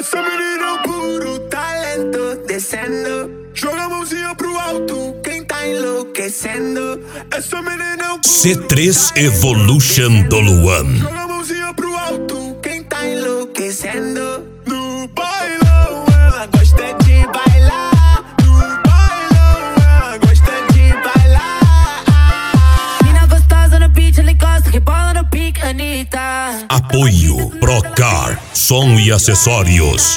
Essa menina é um puro talento, descendo. Joga a mãozinha pro alto, quem tá enlouquecendo. Essa menina é um puro C3 Evolution do Luan. Joga a mãozinha pro alto, quem tá enlouquecendo. No bailão, ela gosta de bailar. No bailão, ela gosta de bailar. Mina gostosa no beat, ela encosta, rebola no pique, Anitta. Apoio Procar, som e acessórios.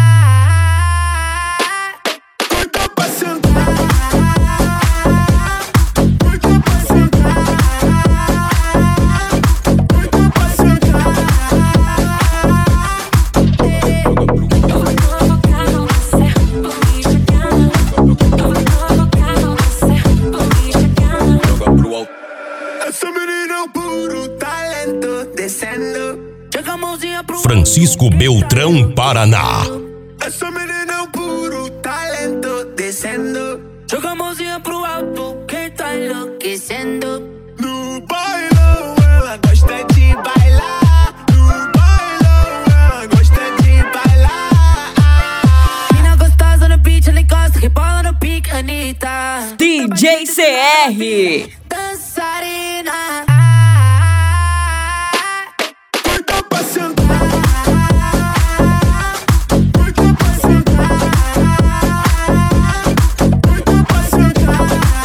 Essa menina é um puro talento, descendo. Joga a mãozinha pro Francisco Beltrão, Paraná. Essa menina é um puro talento, descendo. Joga a mãozinha pro alto, quem tá enlouquecendo. No bailão, ela gosta de bailar. No bailão, ela gosta de bailar. Mina gostosa no beat, ela encosta, rebola no pique, Anitta. DJ CR. Dançarina. Doida pra sentar. Doida pra sentar. Doida pra sentar.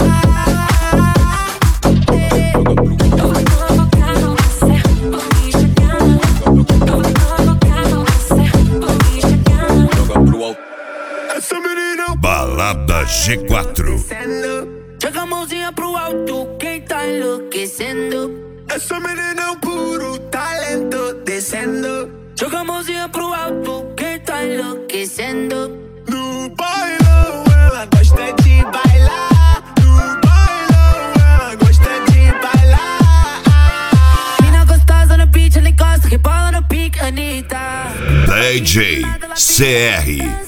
Essa menina é um Balada G4. descendo. Joga a mãozinha pro alto, quem tá enlouquecendo. Essa menina é um puro talento, descendo. Joga a mãozinha pro alto, quem tá enlouquecendo. No bailão, ela gosta de bailar. No bailão, ela gosta de bailar. Mina gostosa no beat, ela encosta, rebola no pique, Anitta. DJ CR.